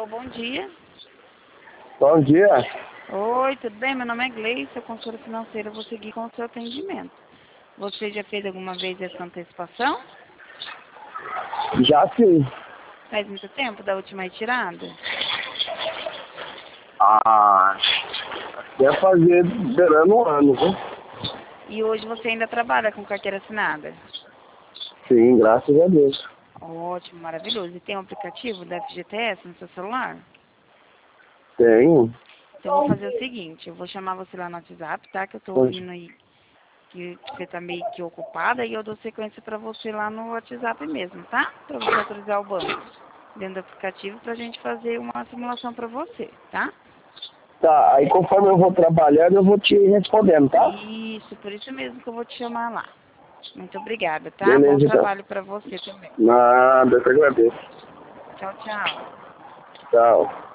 Alô, bom dia. Bom dia. Oi, tudo bem? Meu nome é Gleice, sou consultora financeira. Vou seguir com o seu atendimento. Você já fez alguma vez essa antecipação? Já sim. Faz muito tempo da última retirada? Ah, quer fazer durante um ano, viu? E hoje você ainda trabalha com carteira assinada? Sim, graças a Deus. Ótimo, maravilhoso. E tem um aplicativo da FGTS no seu celular? Tenho. Então eu vou fazer o seguinte, eu vou chamar você lá no WhatsApp, tá? Que eu tô ouvindo aí que você tá meio que ocupada e eu dou sequência pra você lá no WhatsApp mesmo, tá? Pra você autorizar o banco dentro do aplicativo pra gente fazer uma simulação pra você, tá? Tá, aí conforme eu vou trabalhando, eu vou te respondendo, tá? Isso, por isso mesmo que eu vou te chamar lá. Muito obrigada, tá? Bom Beleza, então. trabalho pra você também. Nada, eu que agradeço. Tchau, tchau. Tchau.